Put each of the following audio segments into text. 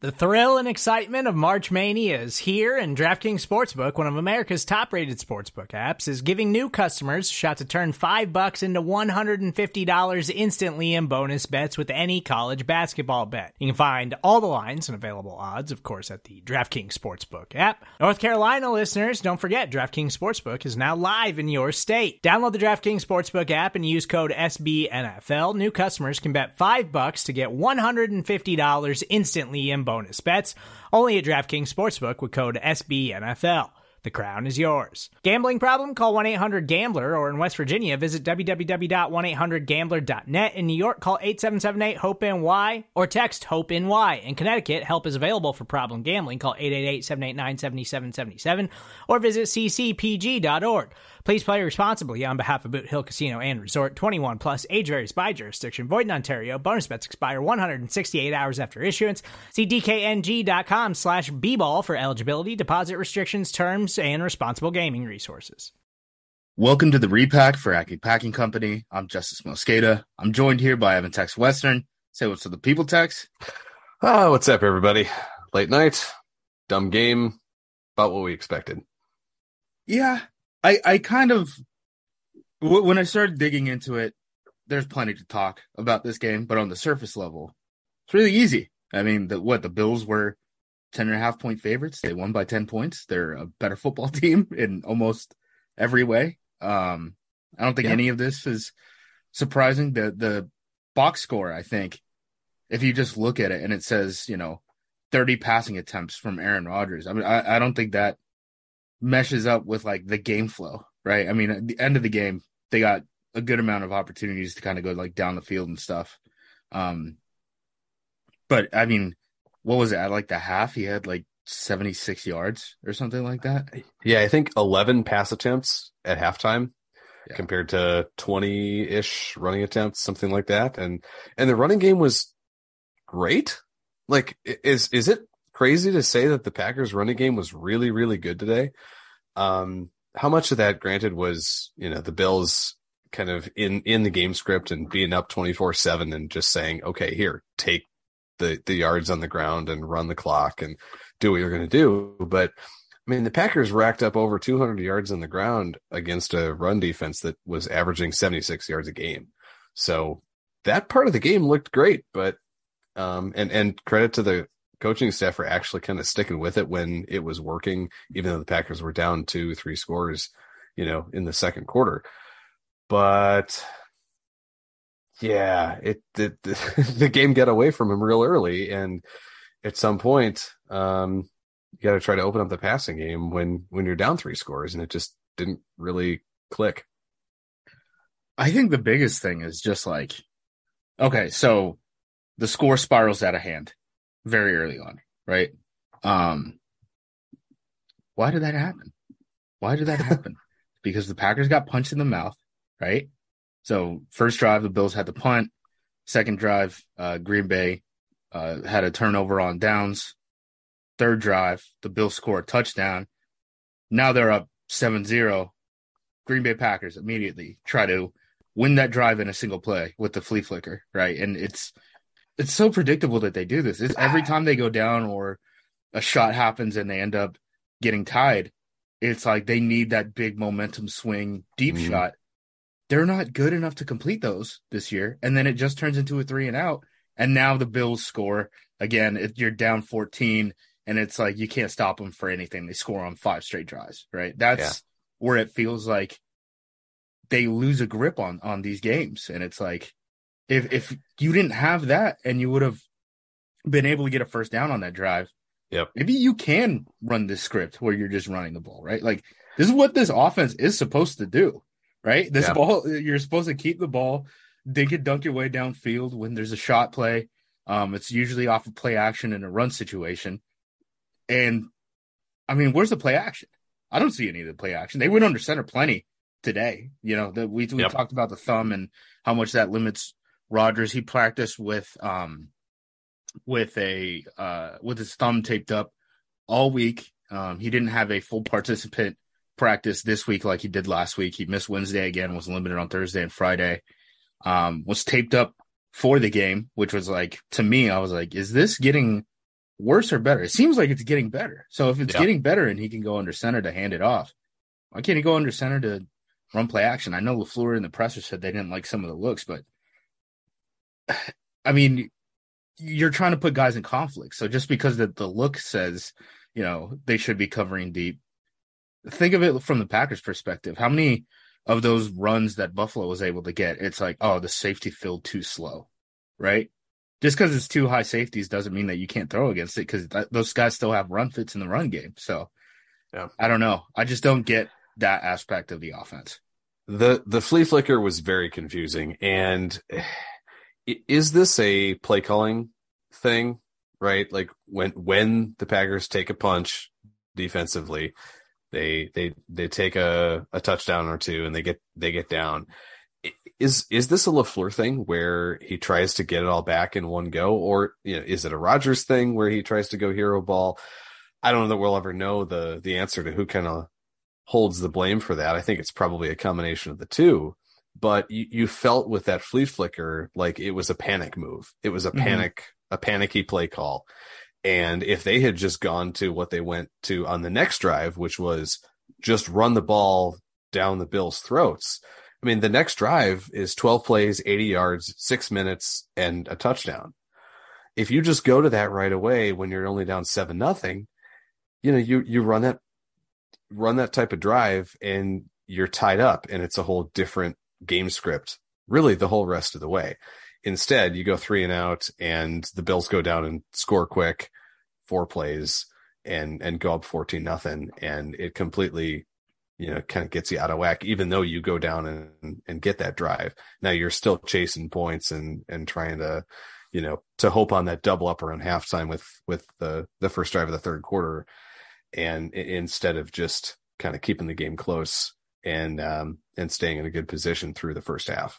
The thrill and excitement of March Mania is here, and DraftKings Sportsbook, one of America's top-rated sportsbook apps, is giving new customers a shot to turn $5 into $150 instantly in bonus bets with any college basketball bet. You can find all the lines and available odds, of course, at the DraftKings Sportsbook app. North Carolina listeners, don't forget, DraftKings Sportsbook is now live in your state. Download the DraftKings Sportsbook app and use code SBNFL. New customers can bet $5 to get $150 instantly in bonus bets, only at DraftKings Sportsbook with code SBNFL. The crown is yours. Gambling problem? Call 1-800-GAMBLER, or in West Virginia, visit www.1800gambler.net. In New York, call 877-8-HOPE-NY or text HOPE-NY. In Connecticut, help is available for problem gambling. Call 888-789-7777 or visit ccpg.org. Please play responsibly on behalf of Boot Hill Casino and Resort. 21 plus, age varies by jurisdiction. Void in Ontario. Bonus bets expire 168 hours after issuance. See dkng.com/bball for eligibility, deposit restrictions, terms, and responsible gaming resources. Welcome to the Repack for Acme Packing Company. I'm Justice Mosqueda. I'm joined here by Evan Tex Western. Say what's to the people, Tex. Oh, what's up, everybody? Late night, dumb game, about what we expected. Yeah. I kind of, when I started digging into it, there's plenty to talk about this game, but on the surface level, it's really easy. I mean, the Bills were 10.5-point favorites. They won by 10 points. They're a better football team in almost every way. I don't think any of this is surprising. The box score, I think, if you just look at it and it says, 30 passing attempts from Aaron Rodgers. I mean, I don't think that meshes up with like the game flow, right? I mean, at the end of the game, they got a good amount of opportunities to kind of go like down the field and stuff. But I mean, what was it at like the half? He had like 76 yards or something like that. Yeah, I think 11 pass attempts at halftime compared to 20-ish running attempts, something like that. And the running game was great. Like, is it crazy to say that the Packers running game was really, really good today? How much of that, granted, was, the Bills kind of in the game script and being up 24/7 and just saying, okay, here, take the yards on the ground and run the clock and do what you're going to do. But I mean, the Packers racked up over 200 yards on the ground against a run defense that was averaging 76 yards a game. So that part of the game looked great, but, and credit to the coaching staff for actually kind of sticking with it when it was working, even though the Packers were down 2-3 scores, in the second quarter. But yeah, the game got away from him real early. And at some point, you got to try to open up the passing game when you're down 3 scores, and it just didn't really click. I think the biggest thing is just like, okay, so the score spirals out of hand very early on, right? Why did that happen? Because the Packers got punched in the mouth, right? So first drive, the Bills had the punt. Second drive, Green Bay had a turnover on downs. Third drive, the Bills score a touchdown. Now they're up 7-0. Green Bay Packers immediately try to win that drive in a single play with the flea flicker, right? And it's so predictable that they do this. It's every time they go down or a shot happens and they end up getting tied, it's like they need that big momentum swing, deep shot. They're not good enough to complete those this year. And then it just turns into a 3 and out. And now the Bills score. Again, you're down 14, and it's like you can't stop them for anything. They score on 5 straight drives, right? That's where it feels like they lose a grip on these games. And it's like, if you didn't have that and you would have been able to get a first down on that drive, maybe you can run this script where you're just running the ball, right? Like, this is what this offense is supposed to do, right? This ball, you're supposed to keep the ball, dink and dunk your way downfield when there's a shot play. It's usually off of play action in a run situation. And, I mean, where's the play action? I don't see any of the play action. They went under center plenty today. We talked about the thumb and how much that limits Rodgers. He practiced with his thumb taped up all week. He didn't have a full participant practice this week like he did last week. He missed Wednesday again, was limited on Thursday and Friday. Was taped up for the game, which was like, to me, I was like, is this getting worse or better? It seems like it's getting better. So if it's Yeah. getting better and he can go under center to hand it off, why can't he go under center to run play action? I know LaFleur in the presser said they didn't like some of the looks, but I mean, you're trying to put guys in conflict. So just because the look says, they should be covering deep, think of it from the Packers' perspective. How many of those runs that Buffalo was able to get, it's like, oh, the safety filled too slow, right? Just because it's too high safeties doesn't mean that you can't throw against it, because those guys still have run fits in the run game. So Yeah. I don't know. I just don't get that aspect of the offense. The flea flicker was very confusing. And is this a play calling thing, right? Like when the Packers take a punch defensively, they take a touchdown or two and they get down. Is this a LaFleur thing where he tries to get it all back in one go, or is it a Rodgers thing where he tries to go hero ball? I don't know that we'll ever know the answer to who kind of holds the blame for that. I think it's probably a combination of the two. But you felt with that flea flicker like it was a panic move. It was a panicky play call. And if they had just gone to what they went to on the next drive, which was just run the ball down the Bills' throats. I mean, the next drive is 12 plays, 80 yards, 6 minutes, and a touchdown. If you just go to that right away when you're only down 7-0, you run that type of drive and you're tied up, and it's a whole different game script, really the whole rest of the way. Instead, you go 3 and out, and the Bills go down and score quick, 4 plays, and go up 14-0, and it completely, kind of gets you out of whack. Even though you go down and get that drive, now you're still chasing points and trying to, to hope on that double up around halftime with the first drive of the third quarter, and instead of just kind of keeping the game close and staying in a good position through the first half.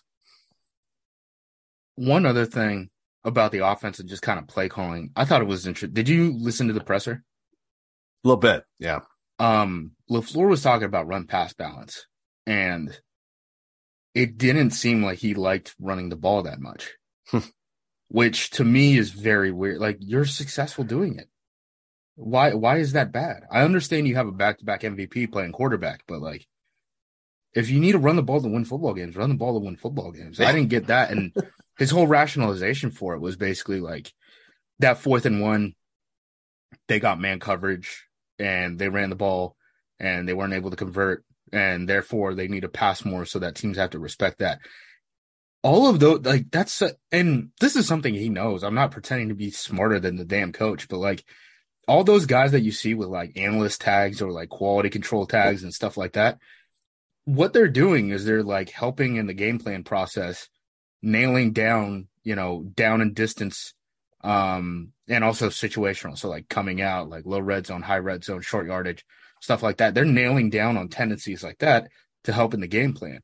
One other thing about the offense and just kind of play calling, I thought it was interesting. Did you listen to the presser? A little bit, yeah. LaFleur was talking about run-pass balance, and it didn't seem like he liked running the ball that much, which to me is very weird. Like, you're successful doing it. Why is that bad? I understand you have a back-to-back MVP playing quarterback, but like, if you need to run the ball to win football games, run the ball to win football games. I didn't get that. And his whole rationalization for it was basically like that 4th and 1, they got man coverage and they ran the ball and they weren't able to convert. And therefore they need to pass more so that teams have to respect that. All of those, like, and this is something he knows. I'm not pretending to be smarter than the damn coach, but like all those guys that you see with like analyst tags or like quality control tags and stuff like that, what they're doing is they're like helping in the game plan process, nailing down, down and distance, and also situational. So like coming out, like low red zone, high red zone, short yardage, stuff like that. They're nailing down on tendencies like that to help in the game plan.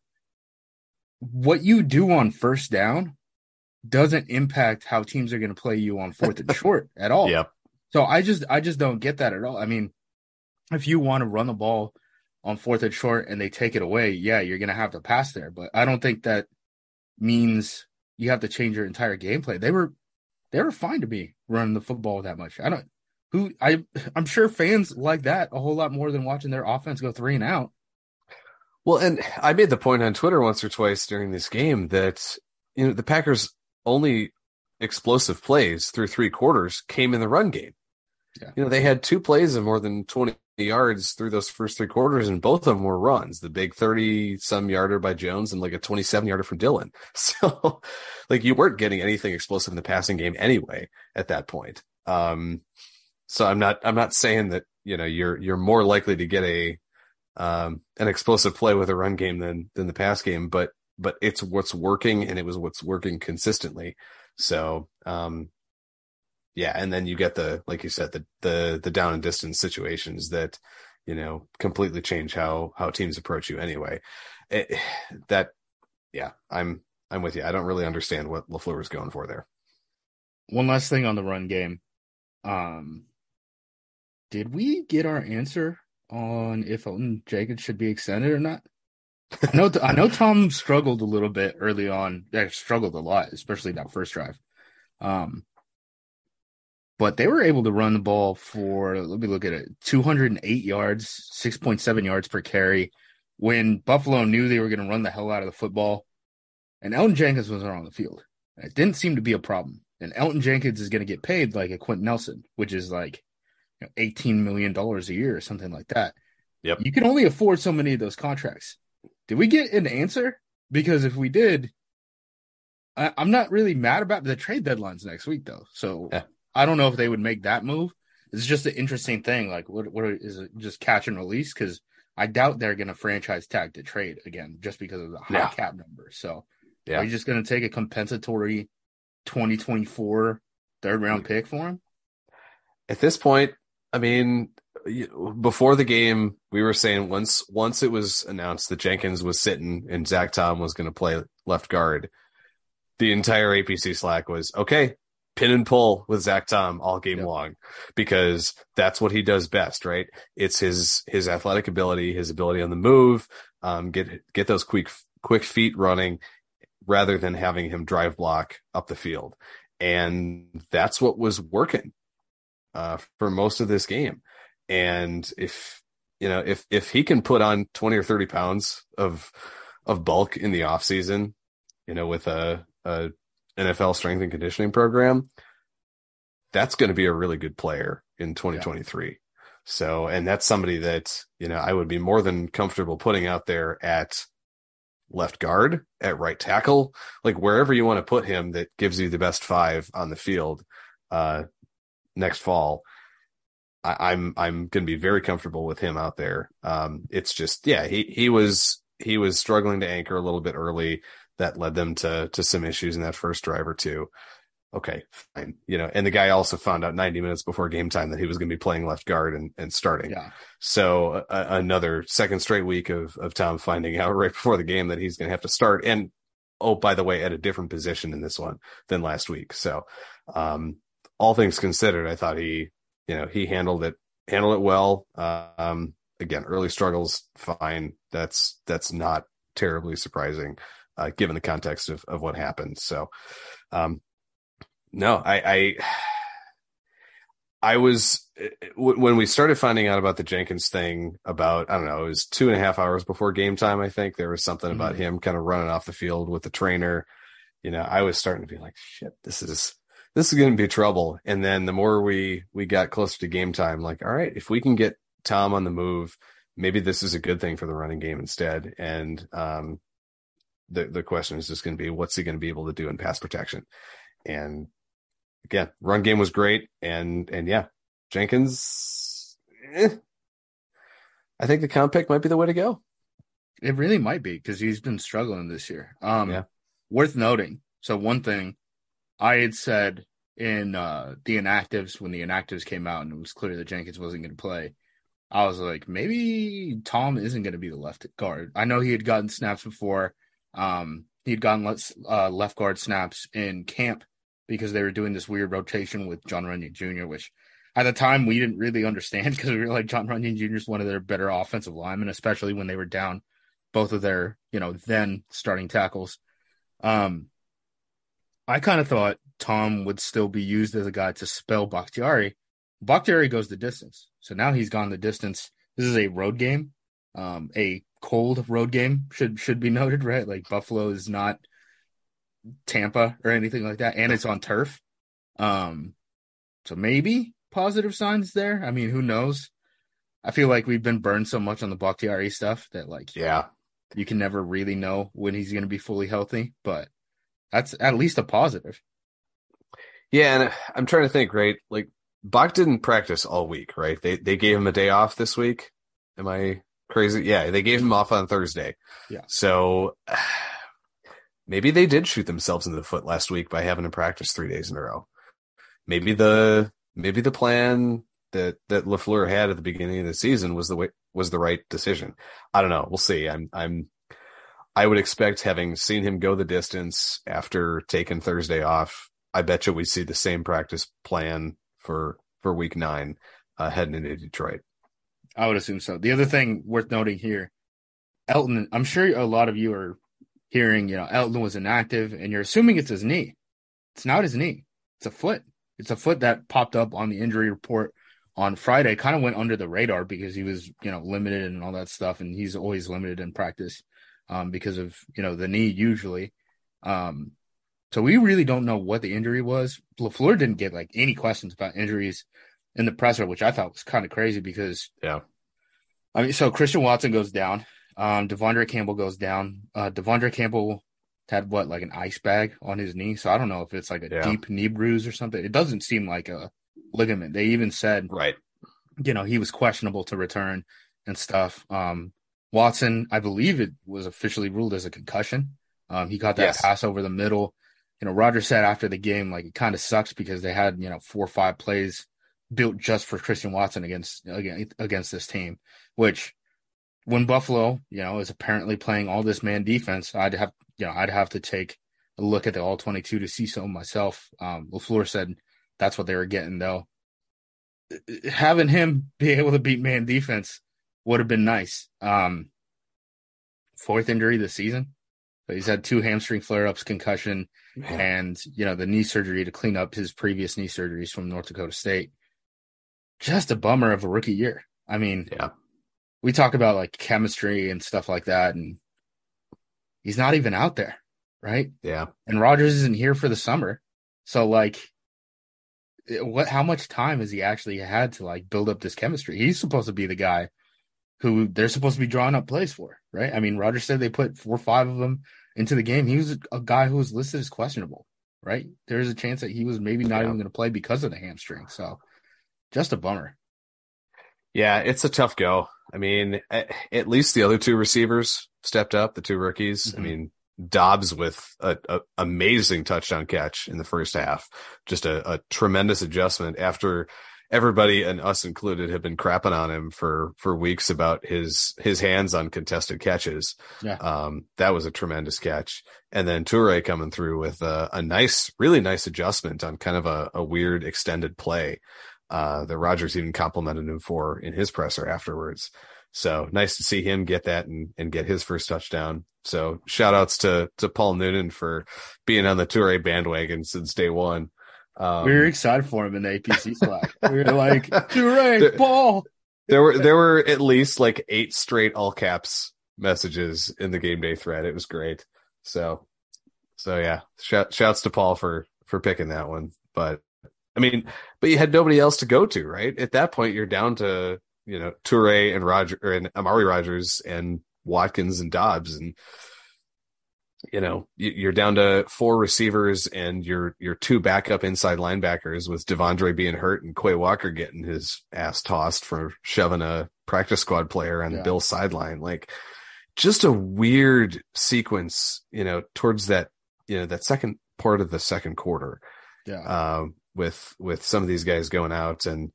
What you do on first down doesn't impact how teams are going to play you on 4th and short at all. Yep. So I just don't get that at all. I mean, if you want to run the ball on 4th and short and they take it away, yeah, you're going to have to pass there. But I don't think that means you have to change your entire gameplay. They were fine to me running the football that much. I'm sure fans like that a whole lot more than watching their offense go 3 and out. Well, and I made the point on Twitter once or twice during this game that, the Packers' only explosive plays through 3 quarters came in the run game. Yeah. They had 2 plays of more than 20 yards through those first 3 quarters, and both of them were runs. The big 30-some yarder by Jones and like a 27-yarder from Dillon. So, like, you weren't getting anything explosive in the passing game anyway at that point. So I'm not saying that you're more likely to get an explosive play with a run game than the pass game, but it's what's working, and it was what's working consistently. So, yeah. And then you get like you said, the down and distance situations that, completely change how teams approach you anyway. I'm with you. I don't really understand what LaFleur was going for there. One last thing on the run game. Did we get our answer on if Elton Jenkins should be extended or not? I know Tom struggled a little bit early on. Struggled a lot, especially that first drive. but they were able to run the ball for, let me look at it, 208 yards, 6.7 yards per carry, when Buffalo knew they were going to run the hell out of the football, and Elgton Jenkins wasn't on the field. It didn't seem to be a problem. And Elgton Jenkins is going to get paid like a Quentin Nelson, which is like $18 million a year or something like that. Yep. You can only afford so many of those contracts. Did we get an answer? Because if we did, I'm not really mad about the trade deadlines next week, though. So yeah. I don't know if they would make that move. It's just an interesting thing. Like, what is it? Just catch and release? Because I doubt they're going to franchise tag to trade again just because of the high cap number. So are you just going to take a compensatory 2024 third-round pick for him? At this point, I mean, before the game, we were saying once it was announced that Jenkins was sitting and Zach Tom was going to play left guard, the entire APC Slack was, okay, pin and pull with Zach Tom all game long, because that's what he does best, right? It's his athletic ability, his ability on the move, get those quick feet running, rather than having him drive block up the field. And that's what was working for most of this game. And if he can put on 20 or 30 pounds of bulk in the off season, with a NFL strength and conditioning program, that's going to be a really good player in 2023. Yeah. So, and that's somebody that, I would be more than comfortable putting out there at left guard, at right tackle, like wherever you want to put him that gives you the best five on the field next fall. I'm going to be very comfortable with him out there. It's just, he was struggling to anchor a little bit early. That led them to some issues in that first drive or two. Okay, fine. And the guy also found out 90 minutes before game time that he was going to be playing left guard and starting. Yeah. So another second straight week of Tom finding out right before the game that he's going to have to start. And, oh, by the way, at a different position in this one than last week. So all things considered, I thought he handled it well. Again, early struggles, fine. That's not terribly surprising, given the context of what happened. So, no, I was, when we started finding out about the Jenkins thing about, I don't know, it was 2.5 hours before game time. I think there was something about him kind of running off the field with the trainer. I was starting to be like, shit, this is going to be trouble. And then the more we got closer to game time, like, all right, if we can get Tom on the move, maybe this is a good thing for the running game instead. And, the question is just going to be, what's he going to be able to do in pass protection? And again, run game was great. And yeah, Jenkins, I think the comp pick might be the way to go. It really might be, because he's been struggling this year. Worth noting. So one thing I had said in the inactives, when the inactives came out and it was clear that Jenkins wasn't going to play, I was like, maybe Tom isn't going to be the left guard. I know he had gotten snaps before. He'd gotten left guard snaps in camp because they were doing this weird rotation with John Runyon Jr., which at the time we didn't really understand, because we were like, John Runyon Jr. is one of their better offensive linemen, especially when they were down both of their, then starting tackles. I kind of thought Tom would still be used as a guy to spell Bakhtiari. Bakhtiari goes the distance. So now he's gone the distance. This is a road game, a cold road game should be noted, right? Like, Buffalo is not Tampa or anything like that, and it's on turf. So maybe positive signs there. I mean, who knows? I feel like we've been burned so much on the Bakhtiari stuff that, like, you can never really know when he's going to be fully healthy, but that's at least a positive. Yeah, and I'm trying to think, right? Like, Bach didn't practice all week, right? They gave him a day off this week. Am I crazy? Yeah, they gave him off on Thursday. Yeah. So maybe they did shoot themselves in the foot last week by having him practice 3 days in a row. Maybe the plan that LaFleur had at the beginning of the season was the right decision. I don't know. We'll see. I would expect, having seen him go the distance after taking Thursday off, I bet you we see the same practice plan for week 9 heading into Detroit. I would assume so. The other thing worth noting here, Elgton, I'm sure a lot of you are hearing, Elgton was inactive, and you're assuming it's his knee. It's not his knee. It's a foot. It's a foot that popped up on the injury report on Friday, kind of went under the radar because he was, limited and all that stuff. And he's always limited in practice because of, the knee usually. So we really don't know what the injury was. LaFleur didn't get like any questions about injuries in the presser, which I thought was kind of crazy because, so Christian Watson goes down. Devondre Campbell goes down. Devondre Campbell had like an ice bag on his knee. So I don't know if it's like a deep knee bruise or something. It doesn't seem like a ligament. They even said, he was questionable to return and stuff. Watson, I believe it was officially ruled as a concussion. He got that pass over the middle. Rodgers said after the game, like, it kind of sucks because they had, 4 or 5 plays built just for Christian Watson against this team, which when Buffalo, is apparently playing all this man defense, I'd have to take a look at the all 22 to see so myself. LaFleur said that's what they were getting though. Having him be able to beat man defense would have been nice. 4th injury this season. But he's had 2 hamstring flare-ups, concussion, and, the knee surgery to clean up his previous knee surgeries from North Dakota State. Just a bummer of a rookie year. I mean, we talk about like chemistry and stuff like that, and he's not even out there, right? Yeah. And Rodgers isn't here for the summer. So like, how much time has he actually had to like build up this chemistry? He's supposed to be the guy who they're supposed to be drawing up plays for, right? I mean, Rodgers said they put 4 or 5 of them into the game. He was a guy who was listed as questionable, right? There's a chance that he was maybe not even going to play because of the hamstring. So just a bummer. Yeah, it's a tough go. I mean, at least the other 2 receivers stepped up, the 2 rookies. Mm-hmm. I mean, Dobbs with a amazing touchdown catch in the first half. Just a tremendous adjustment after everybody, and us included, have been crapping on him for weeks about his hands on contested catches. Yeah. That was a tremendous catch. And then Toure coming through with a nice, really nice adjustment on kind of a weird extended play that Rodgers even complimented him for in his presser afterwards. So nice to see him get that and get his first touchdown. So shout outs to Paul Noonan for being on the Toure bandwagon since day one. We were excited for him in the APC Slack. We were like, Toure, Paul. There were at least like 8 straight all caps messages in the game day thread. It was great. So yeah, shouts to Paul for picking that one. But I mean, you had nobody else to go to, right? At that point, you're down to, Toure and Amari Rodgers and Watkins and Dobbs, and you're down to 4 receivers and your 2 backup inside linebackers, with Devondre being hurt and Quay Walker getting his ass tossed for shoving a practice squad player on the Bills sideline. Like, just a weird sequence, towards that, that second part of the second quarter. Yeah. With some of these guys going out, and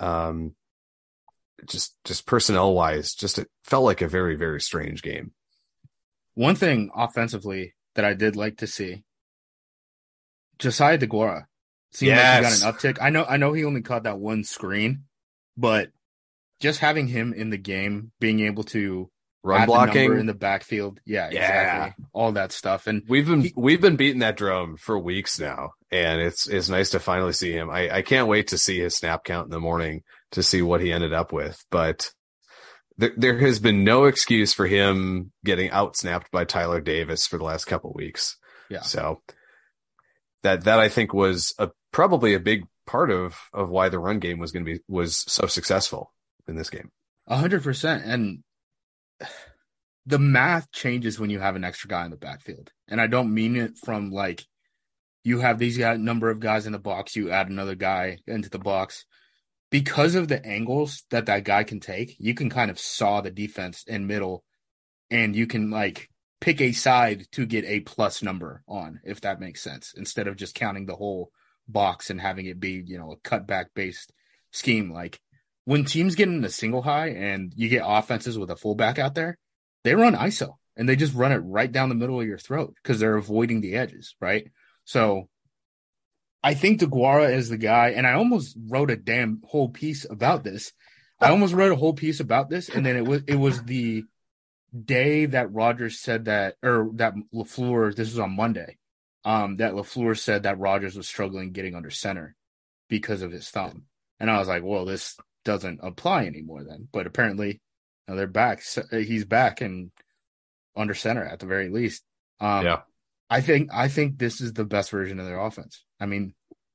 just personnel wise, it felt like a very, very strange game. One thing offensively that I did like to see, Josiah DeGuara seemed like he got an uptick. I know he only caught that 1 screen, but just having him in the game, being able to run blocking in the backfield, exactly, all that stuff. And we've been beating that drum for weeks now, and it's nice to finally see him. I can't wait to see his snap count in the morning to see what he ended up with, but there has been no excuse for him getting out-snapped by Tyler Davis for the last couple of weeks. Yeah. So that I think was probably a big part of why the run game was so successful in this game. 100%. And the math changes when you have an extra guy in the backfield. And I don't mean it from like, you have these number of guys in the box, you add another guy into the box. Because of the angles that guy can take, you can kind of saw the defense in middle, and you can like pick a side to get a plus number on, if that makes sense, instead of just counting the whole box and having it be, a cutback based scheme. Like, when teams get in a single high and you get offenses with a fullback out there, they run ISO and they just run it right down the middle of your throat because they're avoiding the edges, right? So I think DeGuara is the guy, and I almost wrote a damn whole piece about this. And then it was the day that Rodgers said that LaFleur, this was on Monday, that LaFleur said that Rodgers was struggling getting under center. because of his thumb. And I was like, well, this doesn't apply anymore then. But apparently, they're back. So he's back and under center at the very least. Yeah. I think this is the best version of their offense. I mean,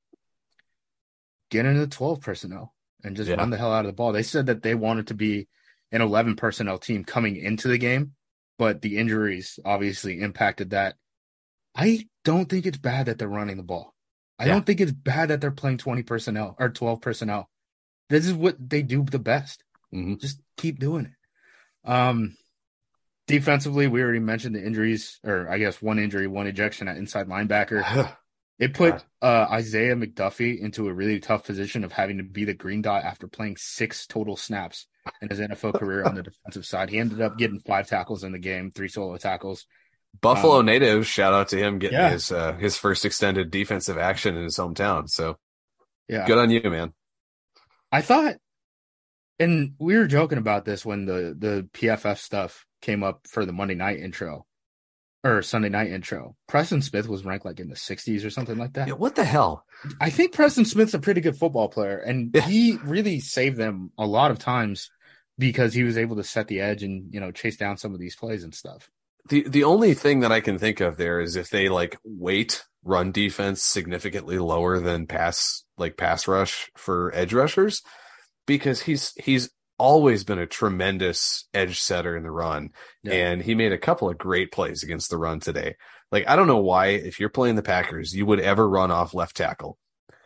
get into 12 personnel and just run the hell out of the ball. They said that they wanted to be an 11 personnel team coming into the game, but the injuries obviously impacted that. I don't think it's bad that they're running the ball. I don't think it's bad that they're playing 20 personnel or 12 personnel. This is what they do the best. Mm-hmm. Just keep doing it. Defensively, we already mentioned the injuries, or I guess one injury, one ejection at inside linebacker. It put Isaiah McDuffie into a really tough position of having to be the green dot after playing 6 total snaps in his NFL career on the defensive side. He ended up getting 5 tackles in the game, 3 solo tackles. Buffalo native, shout out to him getting his first extended defensive action in his hometown. So good on you, man. I thought, and we were joking about this when the PFF stuff came up for the Monday night intro or Sunday night intro. Preston Smith was ranked like in the 60s or something like that. Yeah, what the hell? I think Preston Smith's a pretty good football player, and he really saved them a lot of times because he was able to set the edge and, chase down some of these plays and stuff. The only thing that I can think of there is if they weight run defense significantly lower than pass rush for edge rushers, because he's always been a tremendous edge setter in the run. Yeah. And he made a couple of great plays against the run today. I don't know why, if you're playing the Packers, you would ever run off left tackle.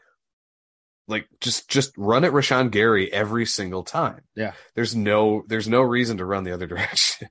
Just run at Rashawn Gary every single time. Yeah. There's no reason to run the other direction.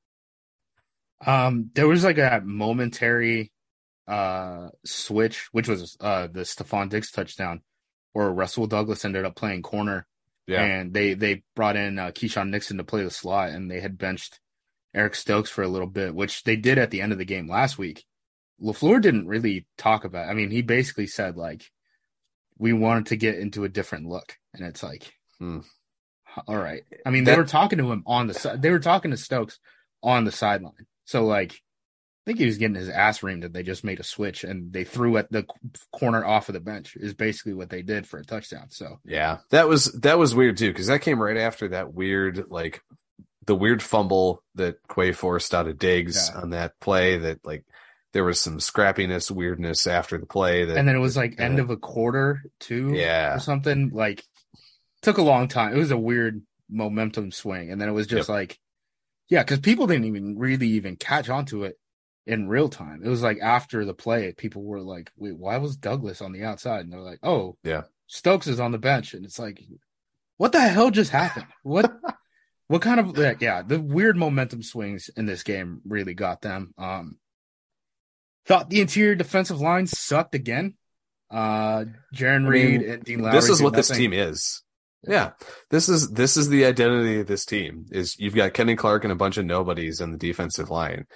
There was a momentary switch, which was the Stephon Diggs touchdown, where Russell Douglas ended up playing corner. Yeah. And they brought in Keyshawn Nixon to play the slot, and they had benched Eric Stokes for a little bit, which they did at the end of the game last week. LaFleur didn't really talk about it. I mean, he basically said, we wanted to get into a different look. And it's all right. I mean, they were talking to him on the side. They were talking to Stokes on the sideline. So, I think he was getting his ass reamed that they just made a switch and they threw at the corner off of the bench is basically what they did for a touchdown. So yeah, that was weird too, because that came right after that weird, the weird fumble that Quay forced out of Diggs on that play that there was some scrappiness, weirdness after the play. And then it was end of a quarter too, or something. Took a long time. It was a weird momentum swing. And then it was just because people didn't even really catch on to it in real time. It was after the play, people were like, wait, why was Douglas on the outside? And they're like, oh, yeah, Stokes is on the bench. And it's what the hell just happened? What kind of, the weird momentum swings in this game really got them. Thought the interior defensive line sucked again. Jarran Reed and Dean Lowry. This is what this team is. Yeah, this is the identity of this team. Is you've got Kenny Clark and a bunch of nobodies in the defensive line.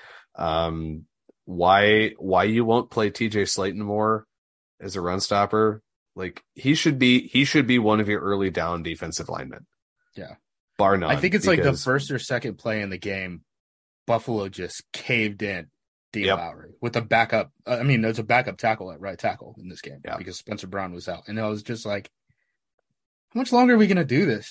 Why you won't play TJ Slayton more as a run stopper? He should be one of your early down defensive linemen. Yeah, bar none. I think it's the first or second play in the game. Buffalo just caved in Dean Lowry with a backup. There's a backup tackle at right tackle in this game because Spencer Brown was out, and I was just how much longer are we going to do this?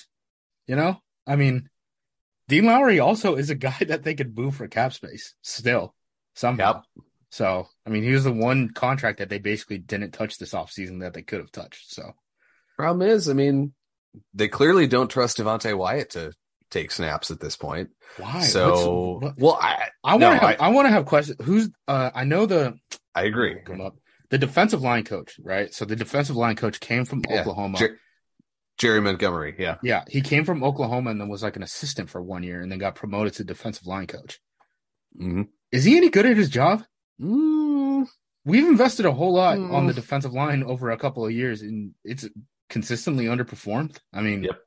Dean Lowry also is a guy that they could move for cap space still somehow. Yep. So, he was the one contract that they basically didn't touch this offseason that they could have touched. So, problem is, they clearly don't trust Devontae Wyatt to take snaps at this point. Why? So, I want to have questions. Who's? I agree. Come up. The defensive line coach, right? So the defensive line coach came from Oklahoma. Jerry Montgomery, yeah. Yeah, he came from Oklahoma and then was an assistant for 1 year and then got promoted to defensive line coach. Mm-hmm. Is he any good at his job? We've invested a whole lot on the defensive line over a couple of years, and it's consistently underperformed. Yep.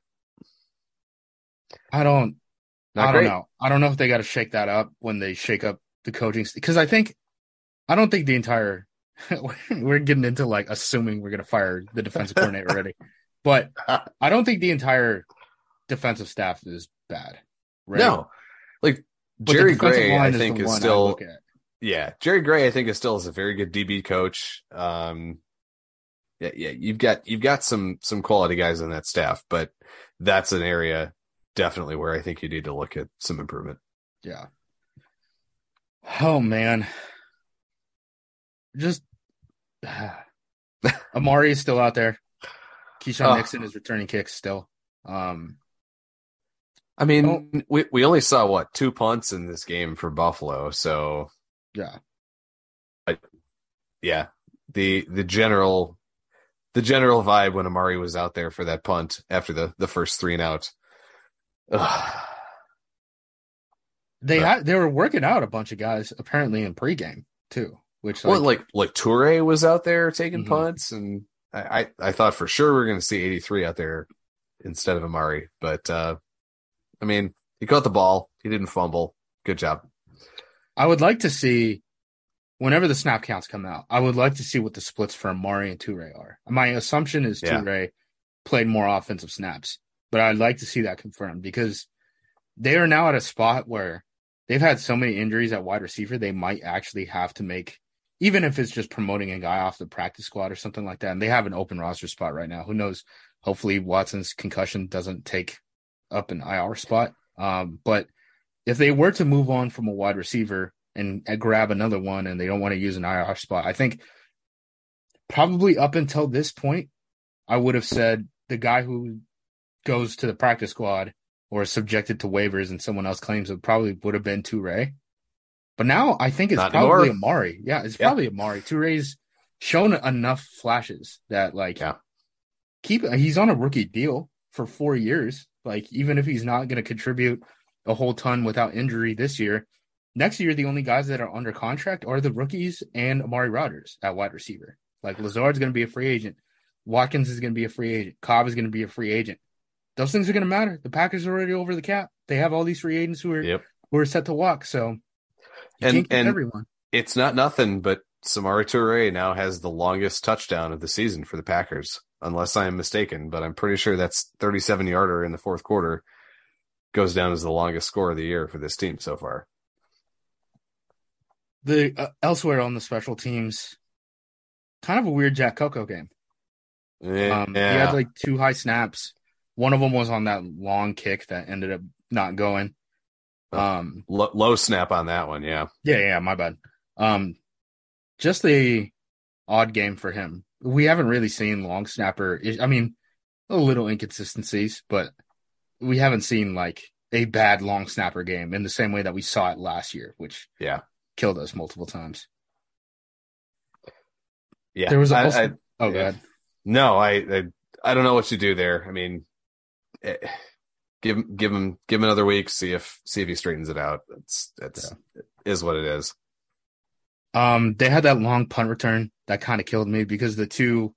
I don't know. I don't know if they got to shake that up when they shake up the coaching, because I don't think the entire we're getting into assuming we're going to fire the defensive coordinator already. But I don't think the entire defensive staff is bad. Right? No, Jerry Gray, I think is still. Yeah, Jerry Gray, I think is a very good DB coach. Yeah, you've got some quality guys on that staff, but that's an area definitely where I think you need to look at some improvement. Yeah. Oh man. Just Amari is still out there. Keyshawn Nixon is returning kicks still. I mean, we only saw 2 punts in this game for Buffalo, so yeah. Yeah. The general vibe when Amari was out there for that punt after the first 3 and out. They were working out a bunch of guys apparently in pregame too, which like Toure was out there taking punts, and I thought for sure we were going to see 83 out there instead of Amari, but I mean, he caught the ball, he didn't fumble. Good job. I would like to see, whenever the snap counts come out, I would like to see what the splits for Amari and Toure are. My assumption is Toure played more offensive snaps, but I'd like to see that confirmed because they are now at a spot where they've had so many injuries at wide receiver, they might actually have to make, even if it's just promoting a guy off the practice squad or something like that, and they have an open roster spot right now. Who knows? Hopefully Watson's concussion doesn't take up an IR spot. But if they were to move on from a wide receiver and grab another one and they don't want to use an IR spot, I think probably up until this point, I would have said the guy who goes to the practice squad or is subjected to waivers and someone else claims it probably would have been Toure. But now I think it's Not probably anymore. Amari. Yeah, it's probably Amari. Toure's shown enough flashes that he's on a rookie deal for 4 years. Like, even if he's not going to contribute a whole ton without injury this year, next year, the only guys that are under contract are the rookies and Amari Rodgers at wide receiver. Like, Lazard's going to be a free agent. Watkins is going to be a free agent. Cobb is going to be a free agent. Those things are going to matter. The Packers are already over the cap. They have all these free agents who are set to walk. So, you can't keep everyone. It's not nothing, but Samori Toure now has the longest touchdown of the season for the Packers, unless I am mistaken. But I'm pretty sure that's 37-yarder in the fourth quarter. Goes down as the longest score of the year for this team so far. The elsewhere on the special teams, kind of a weird Jack Coco game. He had like 2 high snaps. One of them was on that long kick that ended up not going. Low snap on that one, yeah. Yeah, my bad. Just a odd game for him. We haven't really seen long snapper. I mean, a little inconsistencies, but we haven't seen like a bad long snapper game in the same way that we saw it last year, which killed us multiple times. Yeah, there was also. Go ahead. No, I don't know what you do there. I mean, give him another week. See if he straightens it out. It is what it is. They had that long punt return that kind of killed me because the two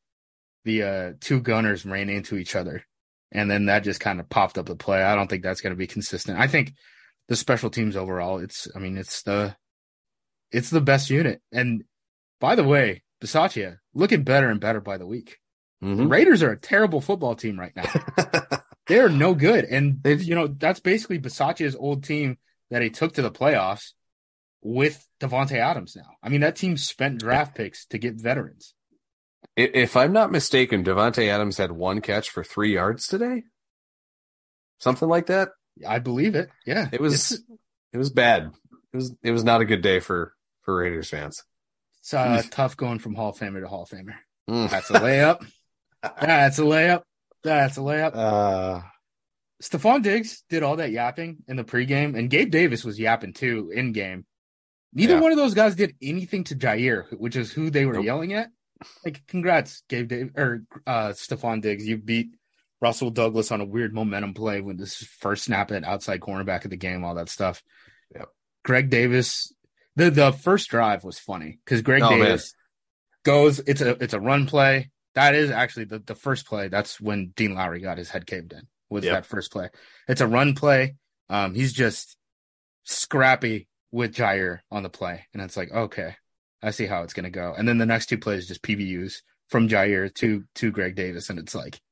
gunners ran into each other, and then that just kind of popped up the play. I don't think that's going to be consistent. I think the special teams overall, it's the best unit. And by the way, Bisaccia looking better and better by the week. Mm-hmm. The Raiders are a terrible football team right now. They're no good. And that's basically Bisaccia's old team that he took to the playoffs with Davante Adams now. I mean, that team spent draft picks to get veterans. If I'm not mistaken, Davante Adams had 1 catch for 3 yards today. Something like that. I believe it. Yeah. It was bad. It was not a good day for Raiders fans. It's tough going from Hall of Famer to Hall of Famer. That's a layup. That's a layup. That's a layup. Stephon Diggs did all that yapping in the pregame, and Gabe Davis was yapping too in game. Neither one of those guys did anything to Jair, which is who they were yelling at. Like, congrats, Gabe Davis or Stephon Diggs. You beat Russell Douglas on a weird momentum play when this first snap at outside cornerback of the game, all that stuff. Yep. Greg Davis, the first drive was funny because Greg Davis goes. It's a run play. That is actually the first play. That's when Dean Lowry got his head caved in. Was that first play? It's a run play. He's just scrappy with Jair on the play, and it's like, okay, I see how it's gonna go. And then the next 2 plays just PBUs from Jair to Greg Davis, and it's like,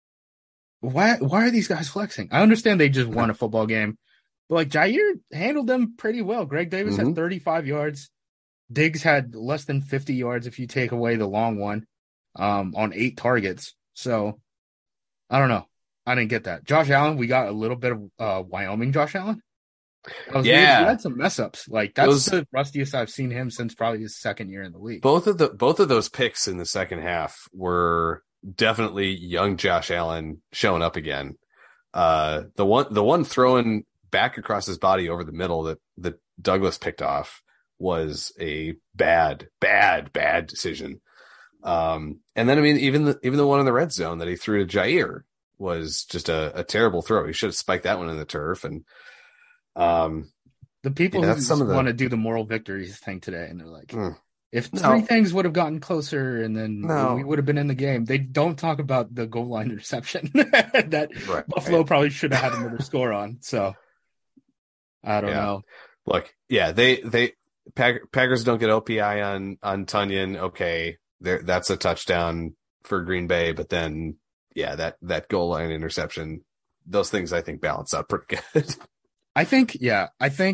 why are these guys flexing? I understand they just won a football game, but like Jair handled them pretty well. Greg Davis had 35 yards. Diggs had less than 50 yards if you take away the long one. on 8 targets. So I don't know. I didn't get that. Josh Allen, we got a little bit of Wyoming Josh Allen. He had some mess ups. Like that's the rustiest I've seen him since probably his second year in the league. Both of those picks in the second half were definitely young Josh Allen showing up again. The one throwing back across his body over the middle that Douglas picked off was a bad decision. And then I mean even the one in the red zone that he threw to Jair was just a terrible throw. He should have spiked that one in the turf. And the people who want to do the moral victories thing today, and they're like, if three things would have gotten closer, and then we would have been in the game. They don't talk about the goal line interception that Buffalo probably should have had another score on. So I don't know. Look, Packers don't get OPI on Tonyan. Okay, that's a touchdown for Green Bay, but then that goal line interception, those things I think balance out pretty good. I think the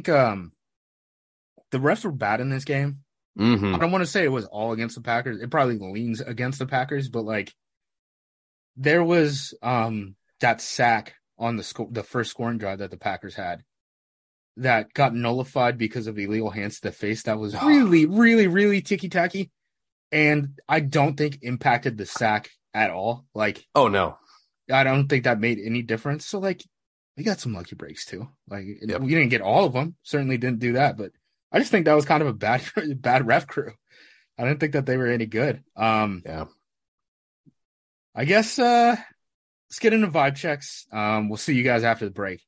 refs were bad in this game. Mm-hmm. I don't want to say it was all against the Packers. It probably leans against the Packers, but like there was that sack on the first scoring drive that the Packers had that got nullified because of illegal hands to the face. That was really, really, really ticky-tacky, and I don't think impacted the sack at all. Like, oh no, I don't think that made any difference. So like, we got some lucky breaks too. Like we didn't get all of them. Certainly didn't do that, but I just think that was kind of a bad ref crew. I didn't think that they were any good. I guess let's get into vibe checks. We'll see you guys after the break.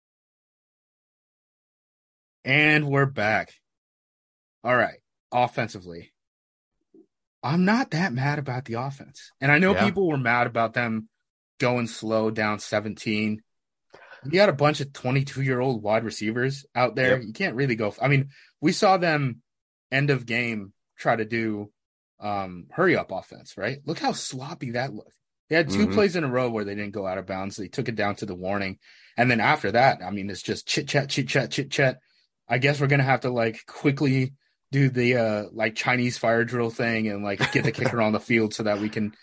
And we're back. All right. Offensively, I'm not that mad about the offense. And I know people were mad about them going slow down 17. You got a bunch of 22-year-old wide receivers out there. You can't really go. I mean, we saw them end of game try to do hurry up offense, right? Look how sloppy that looked. They had 2 plays in a row where they didn't go out of bounds. They took it down to the warning. And then after that, I mean, it's just chit chat. I guess we're going to have to like quickly do the like Chinese fire drill thing and like get the kicker on the field so that we can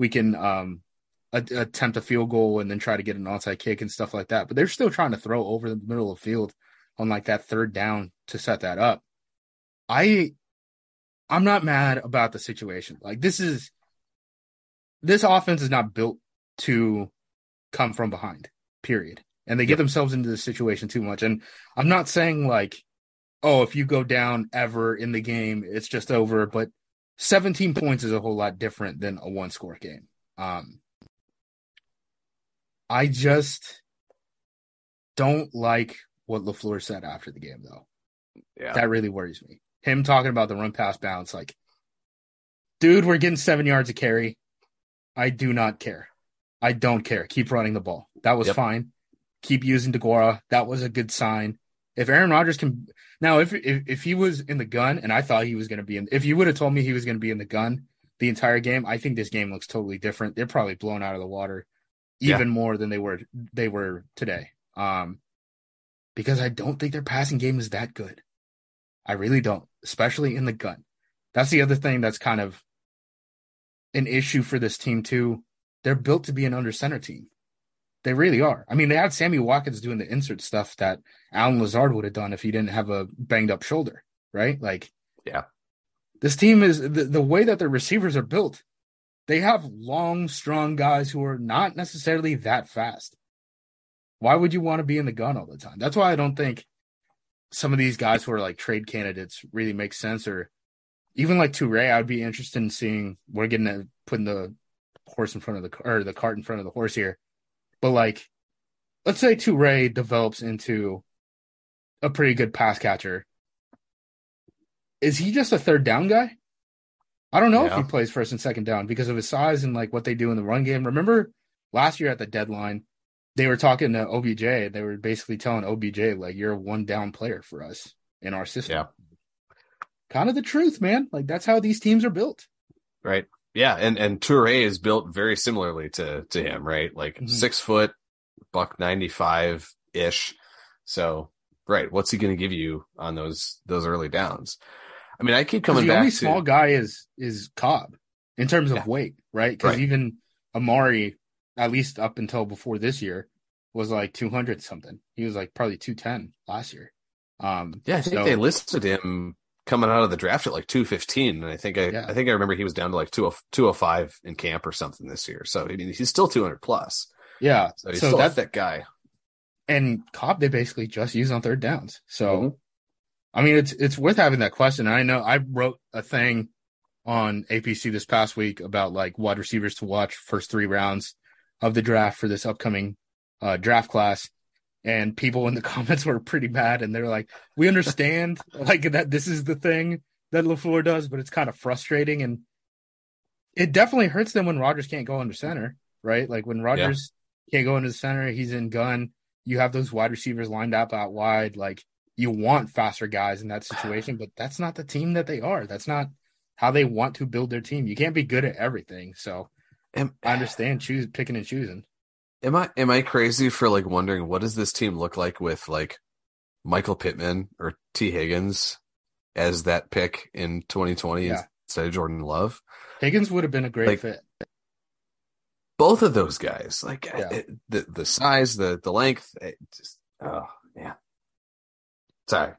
attempt a field goal and then try to get an onside kick and stuff like that. But they're still trying to throw over the middle of the field on like that third down to set that up. I'm not mad about the situation. Like this offense is not built to come from behind, period. And they get themselves into this situation too much. And I'm not saying like, oh, if you go down ever in the game, it's just over. But 17 points is a whole lot different than a 1-score game. I just don't like what LaFleur said after the game, though. Yeah. That really worries me. Him talking about the run pass bounce, like, dude, we're getting 7 yards of carry. I do not care. I don't care. Keep running the ball. That was fine. Keep using DeGuara. That was a good sign. If Aaron Rodgers can now, if he was in the gun, and I thought he was going to be in, if you would have told me he was going to be in the gun the entire game, I think this game looks totally different. They're probably blown out of the water even more than they were today. Because I don't think their passing game is that good. I really don't, especially in the gun. That's the other thing that's kind of an issue for this team too. They're built to be an under center team. They really are. I mean, they had Sammy Watkins doing the insert stuff that Alan Lazard would have done if he didn't have a banged up shoulder, right? Like, this team is the way that their receivers are built. They have long, strong guys who are not necessarily that fast. Why would you want to be in the gun all the time? That's why I don't think some of these guys who are like trade candidates really make sense. Or even like Toure, I'd be interested in seeing. We're putting the horse in front of the cart in front of the horse here. But like, let's say Toure develops into a pretty good pass catcher. Is he just a third down guy? I don't know if he plays first and second down because of his size and like what they do in the run game. Remember last year at the deadline, they were talking to OBJ. They were basically telling OBJ, like, you're a one down player for us in our system. Yeah. Kind of the truth, man. Like, that's how these teams are built. Right. Yeah. And Toure is built very similarly to him, right? Like 6 foot, $195 ish. So, right. What's he going to give you on those early downs? I mean, I keep coming back to the only small guy is Cobb, in terms of weight, right? Because Right. even Amari, at least up until before this year, was like 200 something. He was like probably 210 last year. I think they listed him coming out of the draft at like 215, and I think I remember he was down to like 205 in camp or something this year. So I mean, he's still 200 plus. Yeah, so he's still a thick guy. And Cobb, they basically just use on third downs. So, I mean, it's worth having that question. I know I wrote a thing on APC this past week about like wide receivers to watch first 3 rounds of the draft for this upcoming draft class. And people in the comments were pretty bad. And they're like, we understand like that this is the thing that LaFleur does, but it's kind of frustrating. And it definitely hurts them when Rodgers can't go under center, right? Like when Rodgers can't go into the center, he's in gun. You have those wide receivers lined up out wide. Like you want faster guys in that situation, but that's not the team that they are. That's not how they want to build their team. You can't be good at everything. So I understand picking and choosing. Am I crazy for like wondering what does this team look like with like Michael Pittman or T. Higgins as that pick in 2020 instead of Jordan Love? Higgins would have been a great fit. Both of those guys, like the size, the length, just sorry.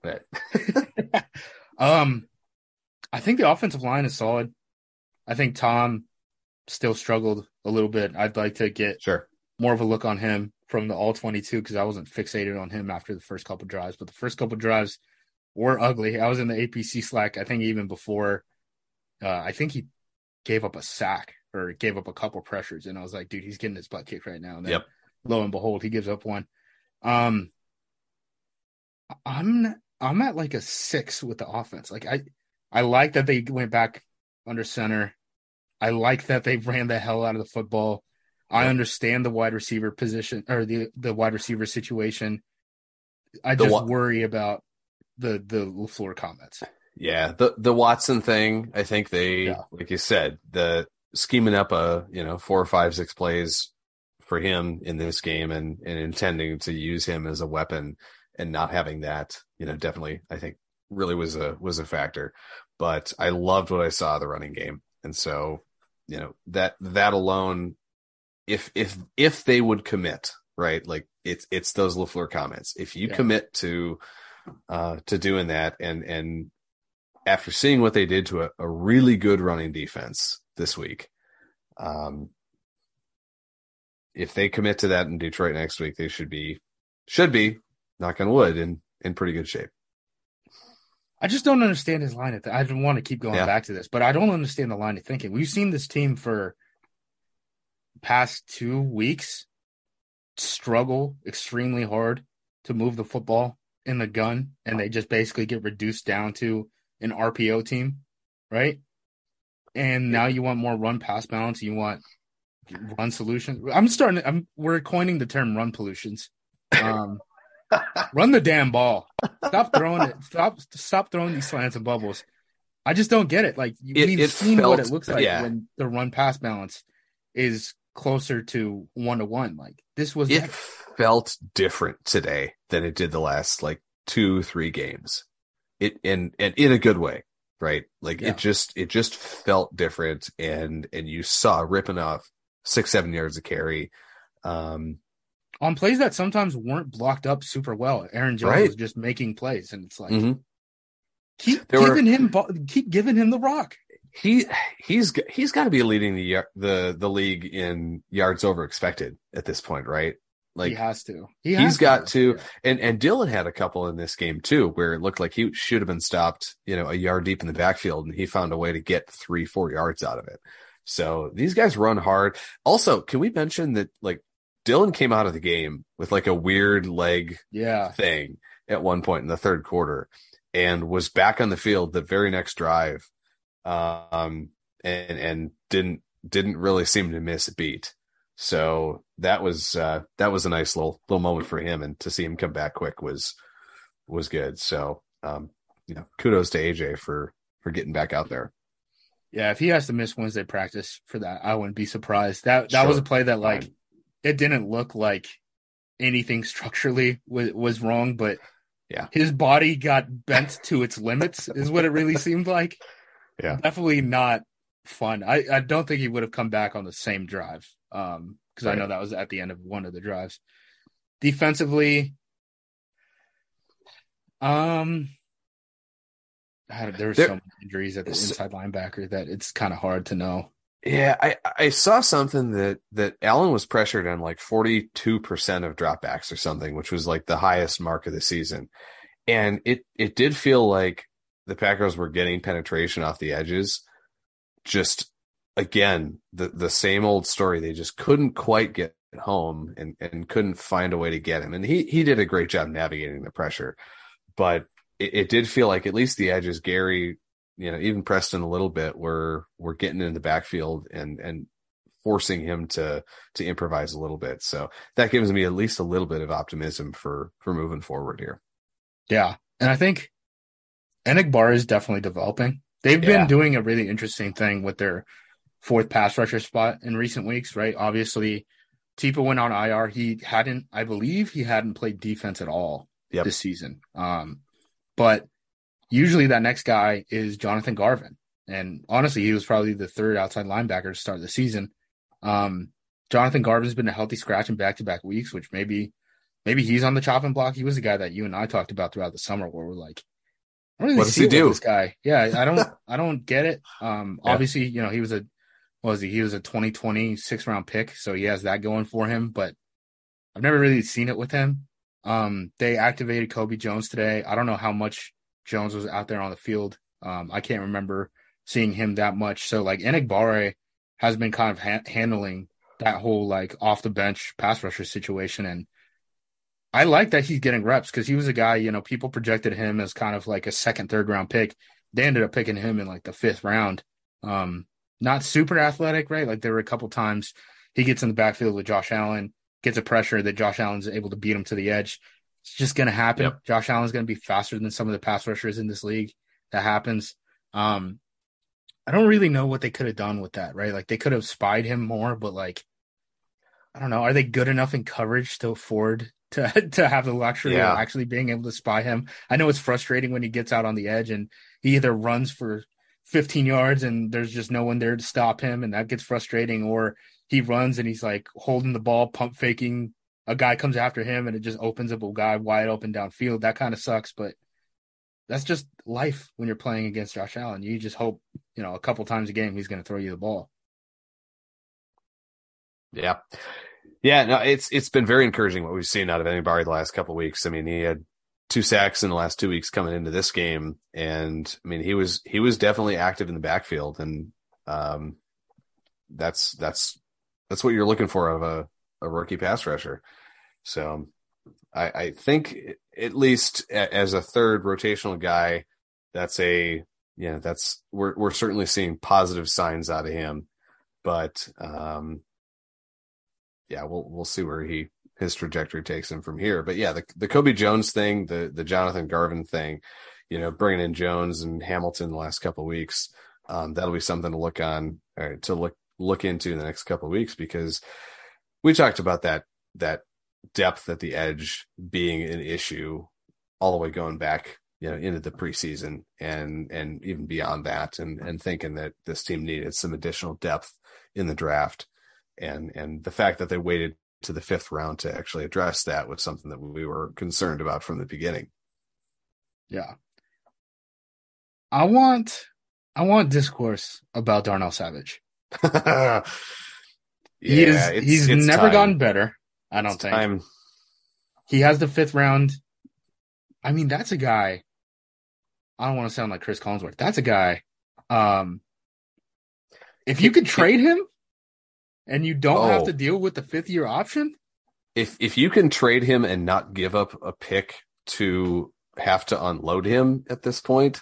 I think the offensive line is solid. I think Tom still struggled a little bit. I'd like to get more of a look on him from the all 22 because I wasn't fixated on him after the first couple drives, but the first couple drives were ugly. I was in the APC Slack, I think even before. I think he gave up a sack or gave up a couple pressures, and I was like, dude, he's getting his butt kicked right now. And then lo and behold, he gives up one. I'm at like a 6 with the offense. Like I like that they went back under center. I like that they ran the hell out of the football. I understand the wide receiver position or the wide receiver situation. I just worry about the LaFleur comments. Yeah, the Watson thing, I think they, like you said, the scheming up 4 or 5, 6 plays for him in this game and intending to use him as a weapon and not having that, definitely I think really was a factor. But I loved what I saw of the running game. And so, that alone, if they would commit, right? Like it's those LaFleur comments. If you commit to doing that and after seeing what they did to a really good running defense this week, if they commit to that in Detroit next week, they should be, knock on wood, in pretty good shape. I just don't understand his line of I don't want to keep going back to this, but I don't understand the line of thinking. We've seen this team for past 2 weeks struggle extremely hard to move the football in the gun, and they just basically get reduced down to an RPO team, right? And now you want more run pass balance. You want run solutions. We're coining the term run pollutions. Run the damn ball. Stop throwing it. Stop throwing these slants and bubbles. I just don't get it. Like we've seen what it looks like when the run pass balance is closer to 1-to-1. Like this was. It felt different today than it did the last 2-3 games. And in a good way, right? Like it just felt different, and you saw ripping off 6-7 yards of carry. On plays that sometimes weren't blocked up super well. Aaron Jones was just making plays, and it's like keep giving him the rock. He's got to be leading the league in yards over expected at this point, right? Like he has to. He's got to. And Dillon had a couple in this game too, where it looked like he should have been stopped, a yard deep in the backfield, and he found a way to get 3-4 yards out of it. So these guys run hard. Also, can we mention that Dillon came out of the game with a weird leg thing at one point in the third quarter and was back on the field the very next drive. And didn't really seem to miss a beat. So that was a nice little moment for him, and to see him come back quick was good. So kudos to AJ for getting back out there. Yeah, if he has to miss Wednesday practice for that, I wouldn't be surprised. That was a play that it didn't look like anything structurally was wrong, but his body got bent to its limits is what it really seemed like. Yeah, definitely not fun. I don't think he would have come back on the same drive. Because I know that was at the end of one of the drives. Defensively, there were so many injuries at the inside linebacker that it's kind of hard to know. Yeah, I saw something that Allen was pressured on like 42% of dropbacks or something, which was like the highest mark of the season. And it did feel like the Packers were getting penetration off the edges. Just, again, the same old story. They just couldn't quite get home and couldn't find a way to get him. And he did a great job navigating the pressure. But it did feel like at least the edges, Gary, even Preston a little bit, were getting in the backfield and forcing him to improvise a little bit. So that gives me at least a little bit of optimism for moving forward here. Yeah. And I think Enagbare is definitely developing. They've been doing a really interesting thing with their fourth pass rusher spot in recent weeks, right? Obviously, Tipa went on IR. I believe he hadn't played defense at all this season. But usually that next guy is Jonathan Garvin. And honestly, he was probably the third outside linebacker to start the season. Jonathan Garvin's been a healthy scratch in back-to-back weeks, which maybe he's on the chopping block. He was the guy that you and I talked about throughout the summer where we're like, I don't really see this guy. Yeah, I don't get it. Obviously, he was a 2020 6th-round pick, so he has that going for him, but I've never really seen it with him. They activated Kobe Jones today. I don't know how much Jones was out there on the field. I can't remember seeing him that much. So like Enagbare has been kind of handling that whole like off the bench pass rusher situation. And I like that he's getting reps because he was a guy, people projected him as kind of like a second, third round pick. They ended up picking him in like the 5th round. Not super athletic, right? Like there were a couple times he gets in the backfield with Josh Allen, gets a pressure that Josh Allen's able to beat him to the edge. It's just going to happen. Yep. Josh Allen's going to be faster than some of the pass rushers in this league. That happens. I don't really know what they could have done with that, right? Like they could have spied him more, but like, I don't know. Are they good enough in coverage to afford to have the luxury of actually being able to spy him? I know it's frustrating when he gets out on the edge and he either runs for 15 yards and there's just no one there to stop him, and that gets frustrating, or he runs and he's like holding the ball, pump faking. A guy comes after him and it just opens up a guy wide open downfield. That kind of sucks, but that's just life when you're playing against Josh Allen. You just hope, a couple times a game he's going to throw you the ball. Yeah. Yeah, no, it's been very encouraging what we've seen out of Enagbare the last couple of weeks. I mean, he had 2 sacks in the last 2 weeks coming into this game, and I mean, he was definitely active in the backfield, and that's what you're looking for of a rookie pass rusher. So I think at least as a third rotational guy, we're certainly seeing positive signs out of him, but we'll see where his trajectory takes him from here. But yeah, the Kobe Jones thing, the Jonathan Garvin thing, bringing in Jones and Hamilton the last couple of weeks, that'll be something to look on, or to look into in the next couple of weeks, because we talked about that depth at the edge being an issue all the way going back, into the preseason and even beyond that, and thinking that this team needed some additional depth in the draft. And the fact that they waited to the 5th round to actually address that was something that we were concerned about from the beginning. Yeah. I want discourse about Darnell Savage. He's never gotten better, I don't think. He has the 5th round. I mean, that's a guy. I don't want to sound like Chris Collinsworth. That's a guy. If you could trade him and you don't have to deal with the 5th-year option. If you can trade him and not give up a pick to have to unload him at this point.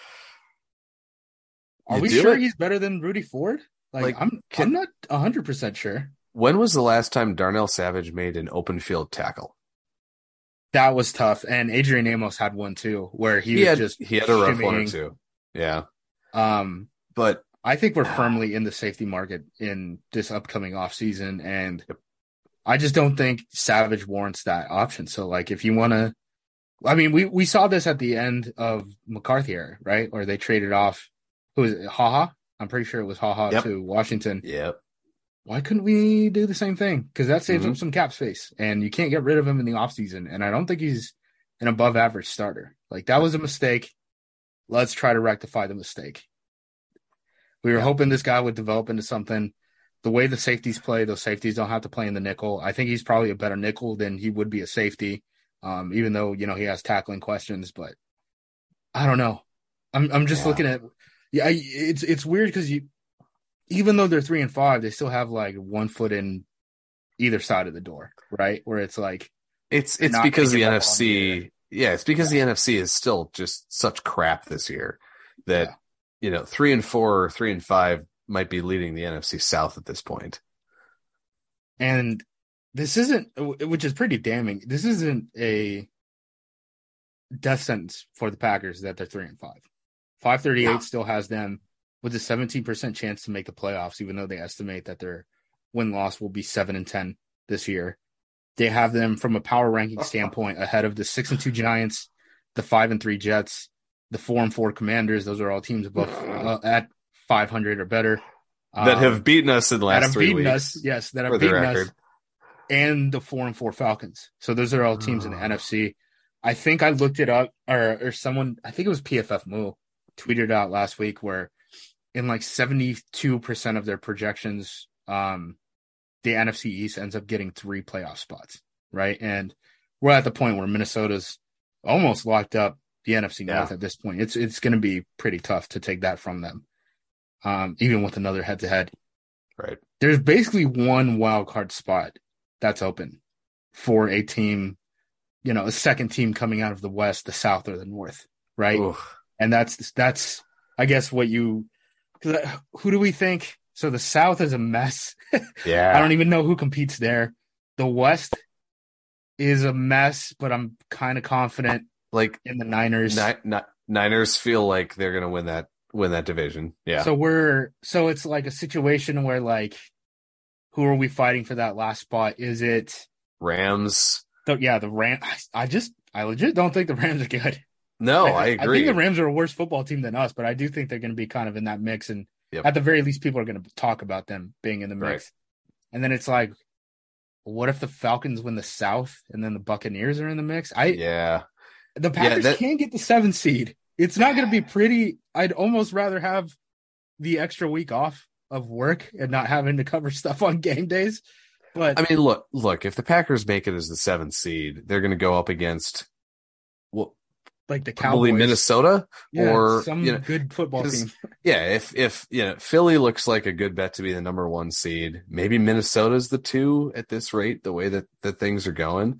Are we sure he's better than Rudy Ford? I'm not 100% sure. When was the last time Darnell Savage made an open field tackle? That was tough. And Adrian Amos had one too, where he had a rough one or two. Yeah. But I think we're firmly in the safety market in this upcoming offseason, and I just don't think Savage warrants that option. So, if you want to – I mean, we saw this at the end of McCarthy era, right, where they traded off – who is it, HaHa? I'm pretty sure it was HaHa Yep. to Washington. Yep. Why couldn't we do the same thing? Because that saves up some cap space, and you can't get rid of him in the offseason. And I don't think he's an above average starter. Like, that was a mistake. Let's try to rectify the mistake. We were hoping this guy would develop into something. The way the safeties play, those safeties don't have to play in the nickel. I think he's probably a better nickel than he would be a safety, even though, he has tackling questions. But I don't know. I'm just looking at it's weird because even though they're 3-5, they still have like 1 foot in either side of the door, right? Where it's like it's because the NFC. Yeah, it's because the NFC is still just such crap this year that 3-4 or 3-5 might be leading the NFC South at this point. And this isn't, which is pretty damning. This isn't a death sentence for the Packers that they're 3-5. 538 still has them with a 17% chance to make the playoffs, even though they estimate that their win-loss will be 7-10 this year. They have them from a power ranking standpoint ahead of the 6-2 Giants, the 5-3 Jets, the 4-4 Commanders. Those are all teams above at 500 or better that have beaten us in the last 3 weeks. That have beaten us, and the 4-4 Falcons. So those are all teams in the NFC. I think I looked it up, or someone, I think it was PFF Moo, tweeted out last week where in like 72% of their projections, the NFC East ends up getting 3 playoff spots, right? And we're at the point where Minnesota's almost locked up the NFC North at this point. It's going to be pretty tough to take that from them, even with another head-to-head. Right. There's basically one wild card spot that's open for a team, a second team coming out of the West, the South, or the North, right? Oof. And that's I guess what who do we think? So the South is a mess. Yeah. I don't even know who competes there. The West is a mess, but I'm kind of confident in the Niners. Niners feel like they're going to win that division. Yeah. So it's like a situation where who are we fighting for that last spot? Is it Rams? The Rams. I legit don't think the Rams are good. No, I agree. I think the Rams are a worse football team than us, but I do think they're going to be kind of in that mix. And at the very least, people are going to talk about them being in the mix. Right. And then it's like, what if the Falcons win the South and then the Buccaneers are in the mix? The Packers can't get the 7th seed. It's not going to be pretty. I'd almost rather have the extra week off of work and not having to cover stuff on game days. But I mean, look, if the Packers make it as the 7th seed, they're going to go up against like the probably Cowboys, Minnesota, or some good football team. Yeah, if Philly looks like a good bet to be the number 1 seed, maybe Minnesota's the 2 at this rate, the way that things are going,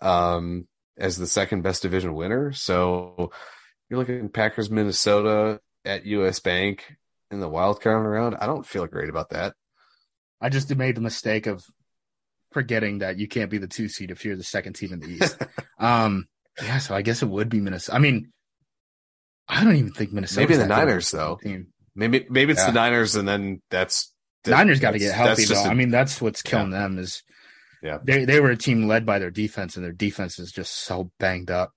as the second best division winner. So you're looking at Packers, Minnesota at US Bank in the wild card round. I don't feel great about that. I just made the mistake of forgetting that you can't be the 2 seed if you're the second team in the East. So I guess it would be Minnesota. I mean, I don't even think Minnesota. Maybe the Niners, though. Team. Maybe it's the Niners, and then Niners got to get healthy, though. I mean, that's what's killing them is they were a team led by their defense, and their defense is just so banged up.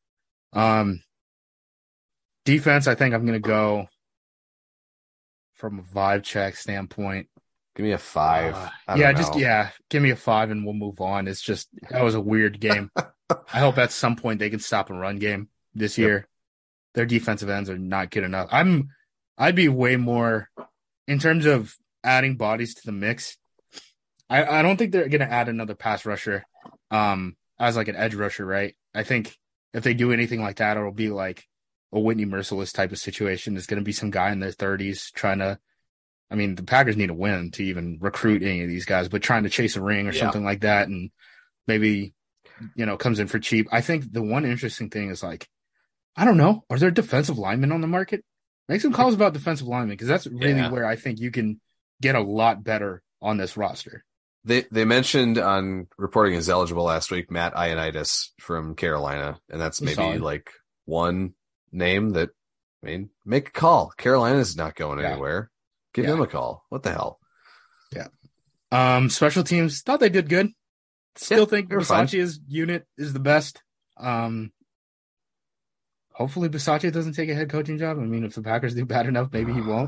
Defense, I think I'm going to go from a vibe check standpoint. Give me a 5. Give me a 5 and we'll move on. It's just, that was a weird game. I hope at some point they can stop a run game this year. Their defensive ends are not good enough. I'd be way more in terms of adding bodies to the mix. I don't think they're going to add another pass rusher as like an edge rusher, right? I think if they do anything like that, it'll be like a Whitney Merciless type of situation. There's going to be some guy in their 30s trying to, I mean, the Packers need a win to even recruit any of these guys, but trying to chase a ring or something like that, and maybe, comes in for cheap. I think the one interesting thing is I don't know, are there defensive linemen on the market? Make some calls about defensive linemen, because that's really where I think you can get a lot better on this roster. They mentioned on reporting as eligible last week, Matt Ioannidis from Carolina, and that's maybe like one name that, I mean, make a call. Carolina's not going anywhere. Give them a call. What the hell? Yeah. Special teams, thought they did good. Still think Bisaccia's unit is the best. Hopefully Bisaccia doesn't take a head coaching job. I mean, if the Packers do bad enough, maybe he won't.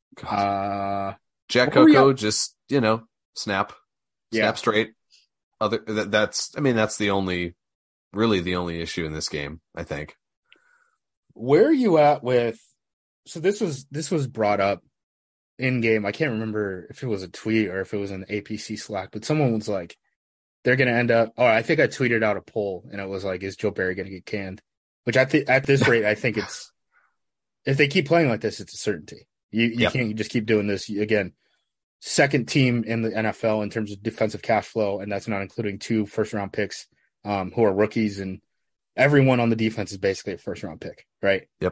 Jack Where were Coco, you just, snap Yeah. straight. That's the only issue in this game, I think. Where are you at with? So this was brought up in game. I can't remember if it was a tweet or if it was an APC Slack, but someone was like, they're going to end up. Oh, I think I tweeted out a poll, and it was like, is Joe Barry going to get canned? Which at this rate, I think it's, if they keep playing like this, it's a certainty. You can't just keep doing this again. Second team in the NFL in terms of defensive cash flow, and that's not including 2 first-round picks who are rookies, and everyone on the defense is basically a first-round pick, right? Yep.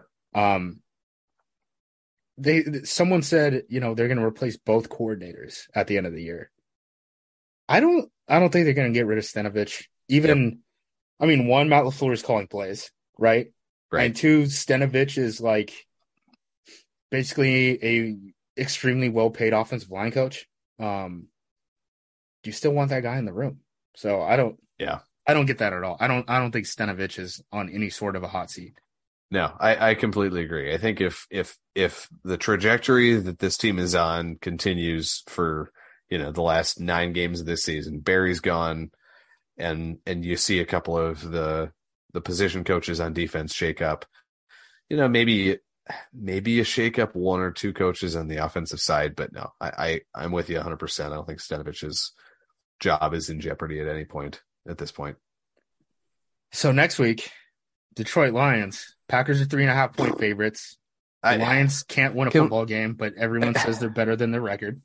Someone said, they're going to replace both coordinators at the end of the year. I don't think they're going to get rid of Stenavich. One, Matt LaFleur is calling plays, right? Right. And 2, Stenavich is like basically a extremely well-paid offensive line coach. You still want that guy in the room. So I don't get that at all. I don't think Stenavich is on any sort of a hot seat. No, I completely agree. I think if the trajectory that this team is on continues for, the last 9 games of this season, Barry's gone, and you see a couple of the position coaches on defense shake up, maybe you shake up 1 or 2 coaches on the offensive side, but no, I'm with you 100%. I don't think Stanovich's job is in jeopardy at any point at this point. So next week, Detroit Lions. Packers are 3.5-point favorites. The Lions can't win a football game, but everyone says they're better than their record.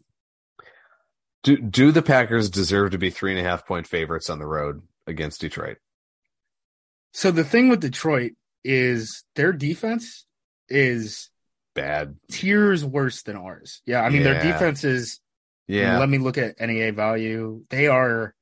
Do the Packers deserve to be 3.5-point favorites on the road against Detroit? So the thing with Detroit is their defense is bad, tiers worse than ours. Yeah, their defense is. Yeah, let me look at NEA value. They are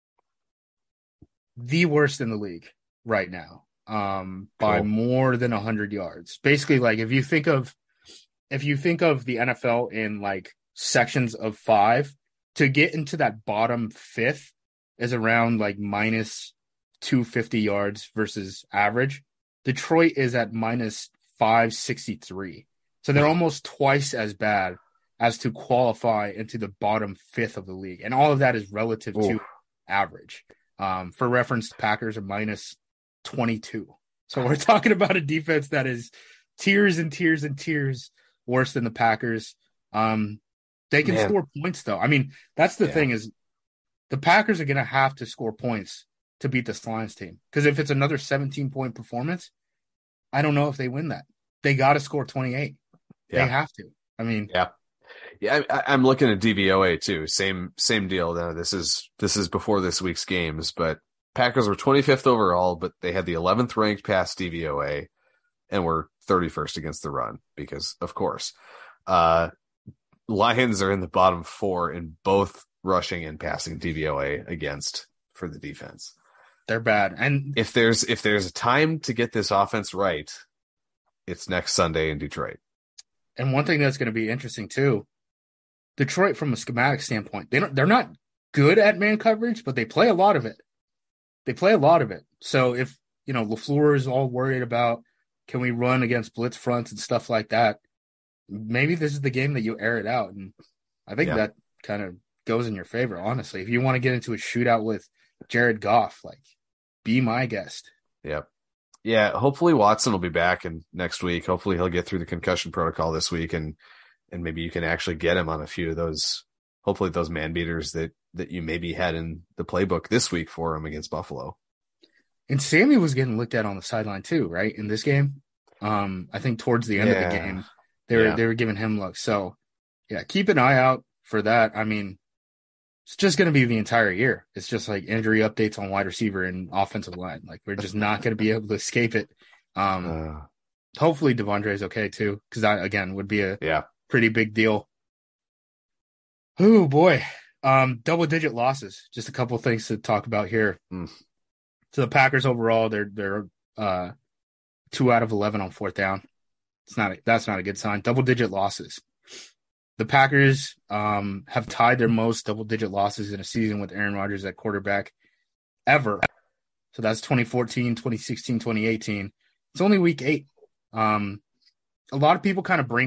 the worst in the league right now, by more than 100 yards. Basically, like if you think of the NFL in like sections of 5, to get into that bottom 5th is around like minus 250 yards versus average. Detroit is at minus 563. So they're almost twice as bad as to qualify into the bottom 5th of the league. And all of that is relative to average. For reference, Packers are minus 22. So we're talking about a defense that is tiers and tiers and tiers worse than the Packers. They can score points, though. That's the thing is the Packers are going to have to score points to beat this Lions team. Because if it's another 17-point performance, I don't know if they win that. They got to score 28. Yeah. They have to. Yeah, I'm looking at DVOA too. Same deal. Now this is before this week's games, but Packers were 25th overall, but they had the 11th ranked pass DVOA and were 31st against the run because, of course, Lions are in the bottom 4 in both rushing and passing DVOA against for the defense. They're bad. And if there's a time to get this offense right, it's next Sunday in Detroit. And one thing that's going to be interesting too, Detroit from a schematic standpoint, they're not good at man coverage, but they play a lot of it. So if, LaFleur is all worried about, can we run against blitz fronts and stuff like that, maybe this is the game that you air it out. And I think that kind of goes in your favor, honestly. If you want to get into a shootout with Jared Goff, like, be my guest. Yep. Yeah, hopefully Watson will be back next week. Hopefully he'll get through the concussion protocol this week, and maybe you can actually get him on a few of those, hopefully those man beaters that you maybe had in the playbook this week for him against Buffalo. And Sammy was getting looked at on the sideline too, right, in this game? I think towards the end of the game, they were giving him looks. So, yeah, keep an eye out for that. It's just going to be the entire year. It's just like injury updates on wide receiver and offensive line. Like, we're just not going to be able to escape it. Hopefully Devondre is okay too, because that, again, would be a pretty big deal. Oh, boy. Double-digit losses. Just a couple things to talk about here. So the Packers overall, they're 2 out of 11 on 4th down. That's not a good sign. Double-digit losses. The Packers have tied their most double-digit losses in a season with Aaron Rodgers at quarterback ever. So that's 2014, 2016, 2018. It's only week 8. A lot of people kind of bring up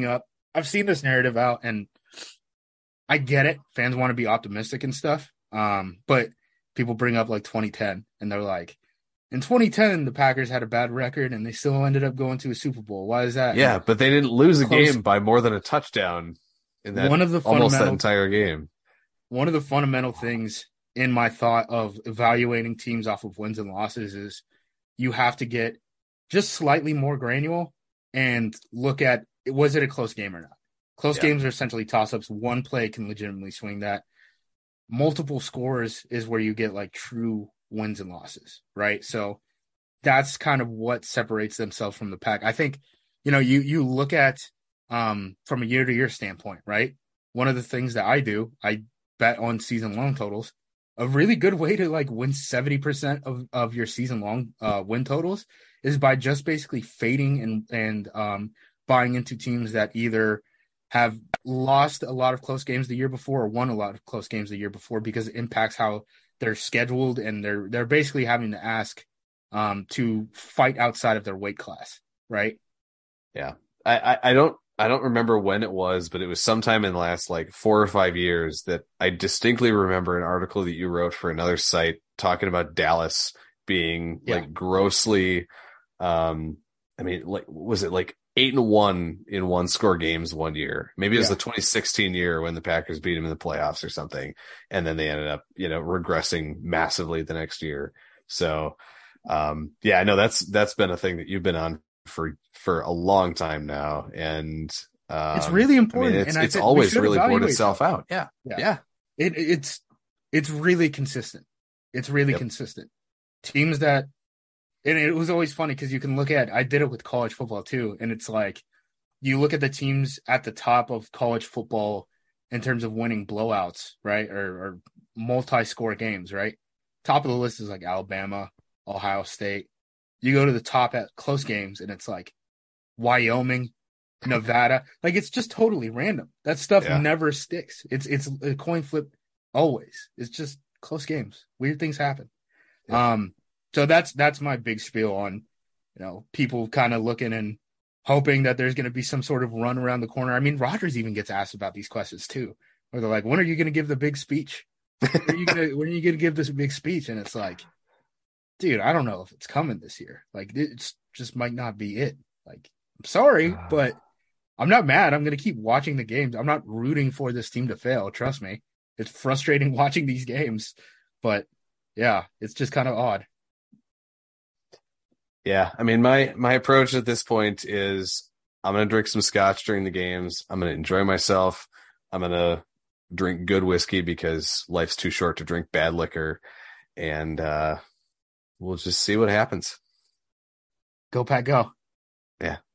I've seen this narrative out, and I get it. Fans want to be optimistic and stuff. But people bring up like 2010, and they're like, in 2010, the Packers had a bad record, and they still ended up going to a Super Bowl. Why is that? Yeah, but they didn't lose a game by more than a touchdown in that almost that entire game. One of the fundamental things in my thought of evaluating teams off of wins and losses is you have to get just slightly more granular and look at, was it a close game or not? Close games are essentially toss-ups. One play can legitimately swing that. Multiple scores is where you get like true wins and losses, right? So that's kind of what separates themselves from the pack. I think, you look at from a year-to-year standpoint, right? One of the things that I do, I bet on season-long totals. A really good way to like win 70% of your season-long win totals is by just basically fading and buying into teams that either have lost a lot of close games the year before or won a lot of close games the year before, because it impacts how they're scheduled, and they're basically having to ask to fight outside of their weight class, right? Yeah. I don't remember when it was, but it was sometime in the last like 4 or 5 years that I distinctly remember an article that you wrote for another site talking about Dallas being like grossly, was it like 8-1 in one score games one year? Maybe it was the 2016 year when the Packers beat them in the playoffs or something. And then they ended up, regressing massively the next year. So, I know that's been a thing that you've been on for a long time now. And, it's really important. It's always really borne itself out. Yeah. It's really consistent. It's really consistent. Teams that, and it was always funny because you can look at, I did it with college football too. And it's like, you look at the teams at the top of college football in terms of winning blowouts, right? Or multi-score games, right? Top of the list is like Alabama, Ohio State. You go to the top at close games and it's like Wyoming, Nevada. Like, it's just totally random. That stuff never sticks. It's a coin flip always. It's just close games. Weird things happen. Yeah. So that's my big spiel on, people kind of looking and hoping that there's going to be some sort of run around the corner. I mean, Rodgers even gets asked about these questions too, where they're like, when are you going to give the big speech? When are you going to give this big speech? And it's like, dude, I don't know if it's coming this year. Like, it's just might not be it. Like, I'm sorry, but I'm not mad. I'm going to keep watching the games. I'm not rooting for this team to fail. Trust me. It's frustrating watching these games, but yeah, it's just kind of odd. Yeah, I mean, my approach at this point is I'm going to drink some scotch during the games. I'm going to enjoy myself. I'm going to drink good whiskey because life's too short to drink bad liquor. And we'll just see what happens. Go Pack, go. Yeah.